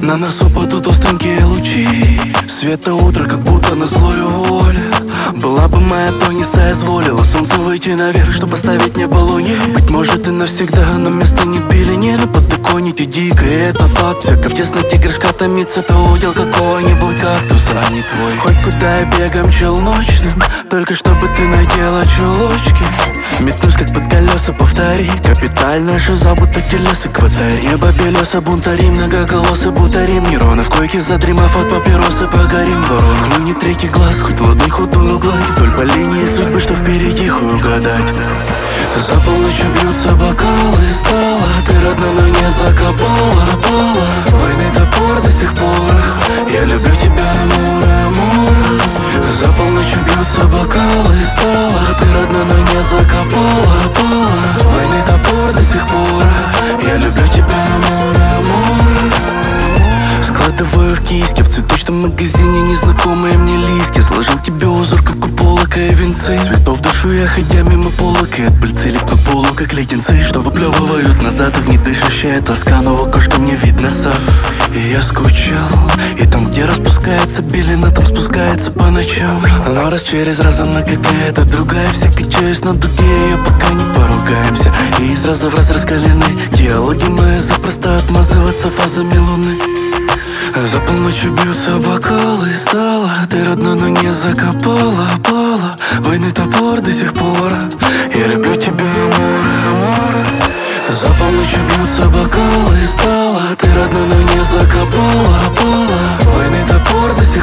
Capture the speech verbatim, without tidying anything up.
На нас упадут остренькие лучи света утра, как будто на злую волю. Была бы моя, то не соизволила солнце выйти наверх, чтобы оставить небо луне. Быть может и навсегда, но места нет белине. На подоконнике дико, и это факт. Всяко в тесноте грешка томится, то удел какого-нибудь кактуса, а не твой. Хоть куда я бегом челночным, только чтобы ты надела чулочки. Метнусь как под колеса, повтори. Капитально шиза, будто телеса кватай. Небо белеса, бунтари, многоголосый бутарим. Нейроны в койке, задремав от папиросы, погорим. Ворон, клюнет третий глаз, хоть ладонь худую гладь. Вдоль по линии судьбы, что впереди, хуй угадать. За полночь бьются бокалы, стала ты родна, но не закопала, пала. Войны топор до сих пор. Я люблю тебя, амура, амура. За полночь бьются бокалы, стала ты родна, но не закопала, пала. Войны топор до сих пор. Я люблю тебя, амура, амура. Складываю в киски в цветочном магазине незнакомые мне листья. Сложил тебе узор, как у полока и венцы. Цветов душу я, ходя мимо полок, и от пыльцы липну полу, как леденцы, что выплевывают назад огнедышащая тоска. Но в окошко мне видно сад, и я скучал. И там, где распускается белина, там спускается по ночам. Но раз через раз она какая-то другая. Все качаюсь на дуге, ее пока не поругаемся. И из раза в раз раскалены диалоги мои, запросто отмазываться фазами луны. За полночь бьются бокалы, стала ты родна, но не закопала, пала. Войны топор до сих пор. Я люблю тебя, амура, амура. За полночь бьются бокалы, стала ты родна, но не закопала, пала. Войны топор до сих пор.